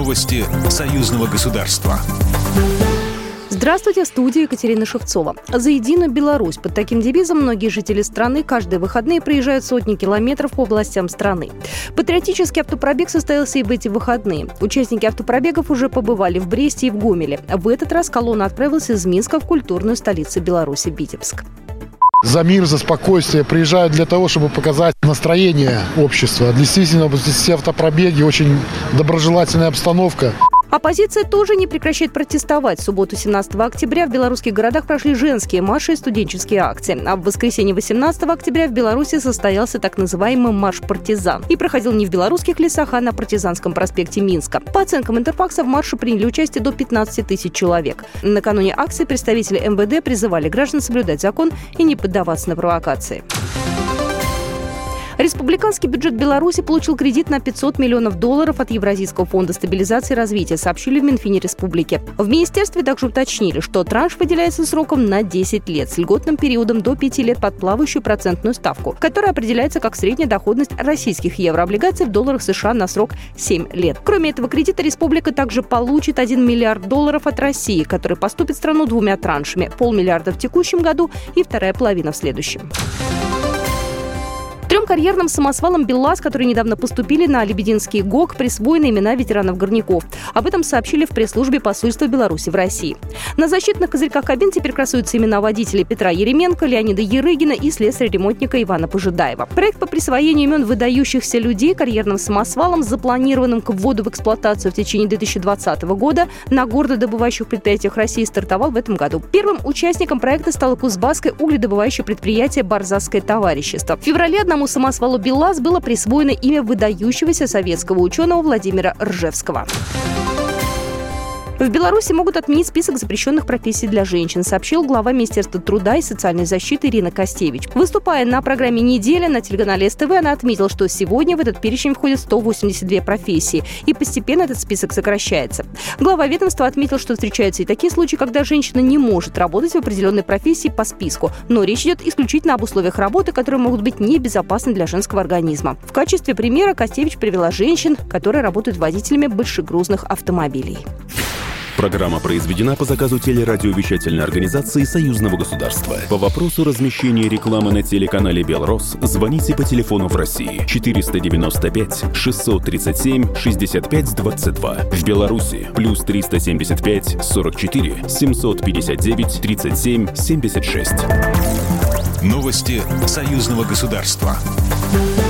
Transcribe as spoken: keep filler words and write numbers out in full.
Новости союзного государства. Здравствуйте, в студии Екатерина Шевцова. За единую Беларусь. Под таким девизом многие жители страны каждые выходные проезжают сотни километров по областям страны. Патриотический автопробег состоялся и в эти выходные. Участники автопробегов уже побывали в Бресте и в Гомеле. В этот раз колонна отправилась из Минска в культурную столицу Беларуси Витебск. За мир, за спокойствие приезжают для того, чтобы показать настроение общества. Действительно, все автопробеги, очень доброжелательная обстановка. Оппозиция тоже не прекращает протестовать. В субботу, семнадцатого октября, в белорусских городах прошли женские марши и студенческие акции. А в воскресенье, восемнадцатого октября, в Беларуси состоялся так называемый марш партизан. И проходил не в белорусских лесах, а на Партизанском проспекте Минска. По оценкам Интерфакса, в марше приняли участие до пятнадцати тысяч человек. Накануне акции представители эм вэ дэ призывали граждан соблюдать закон и не поддаваться на провокации. Республиканский бюджет Беларуси получил кредит на пятьсот миллионов долларов от Евразийского фонда стабилизации и развития, сообщили в Минфине республики. В министерстве также уточнили, что транш выделяется сроком на десять лет, с льготным периодом до пяти лет под плавающую процентную ставку, которая определяется как средняя доходность российских еврооблигаций в долларах США на срок семь лет. Кроме этого кредита, республика также получит один миллиард долларов от России, который поступит в страну двумя траншами – полмиллиарда в текущем году и вторая половина в следующем. Трем карьерным самосвалам БелАЗ, которые недавно поступили на Лебединский ГОК, присвоены имена ветеранов горняков. Об этом сообщили в пресс-службе посольства Беларуси в России. На защитных козырьках кабин теперь красуются имена водителей Петра Еременко, Леонида Ерыгина и слесаря-ремонтника Ивана Пожидаева. Проект по присвоению имен выдающихся людей карьерным самосвалам, запланированным к вводу в эксплуатацию в течение две тысячи двадцатого года на горнодобывающих предприятиях России, стартовал в этом году. Первым участником проекта стало кузбасское угледобывающее предприятие «Барзасское товарищество». В феврале одному самосвалу БелАЗ было присвоено имя выдающегося советского ученого Владимира Ржевского. В Беларуси могут отменить список запрещенных профессий для женщин, сообщил глава Министерства труда и социальной защиты Ирина Костевич. Выступая на программе «Неделя» на телеканале эс тэ вэ, она отметила, что сегодня в этот перечень входят сто восемьдесят две профессии, и постепенно этот список сокращается. Глава ведомства отметил, что встречаются и такие случаи, когда женщина не может работать в определенной профессии по списку, но речь идет исключительно об условиях работы, которые могут быть небезопасны для женского организма. В качестве примера Костевич привела женщин, которые работают водителями большегрузных автомобилей. Программа произведена по заказу телерадиовещательной организации Союзного государства. По вопросу размещения рекламы на телеканале «Белрос» звоните по телефону в России четыреста девяносто пять шестьсот тридцать семь шестьдесят пять двадцать два. В Беларуси плюс триста семьдесят пять сорок четыре семьсот пятьдесят девять тридцать семь семьдесят шесть. Новости союзного государства.